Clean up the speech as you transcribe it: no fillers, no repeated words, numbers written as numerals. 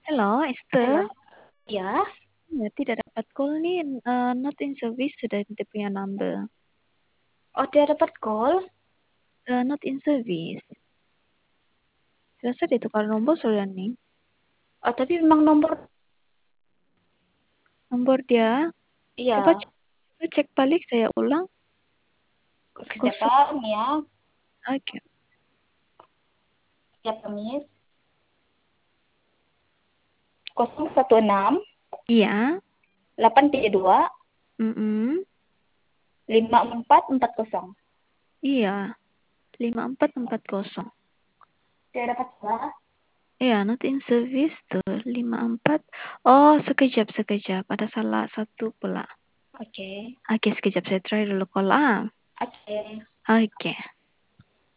Halo, Halo. Esther. Ya, Ya, tidak dapat call nih. Not in service sudah dia punya number. oh dia dapat call. Not in service. Rasa ditukar nomor sudah nih. Oh tapi memang nomor, Nomor dia. Coba iya, cek balik, saya ulang. kerja Kosong. Pak ya, Oke. ya Kamis 016 Iya. 82 Mm-mm. 5440. Iya. 5440. Dia dapat salah. Iya, not in service tuh 54. Oh, sekejap. Ada salah satu pula. Oke, Oke, sekejap saya try dulu call. oke. Oke.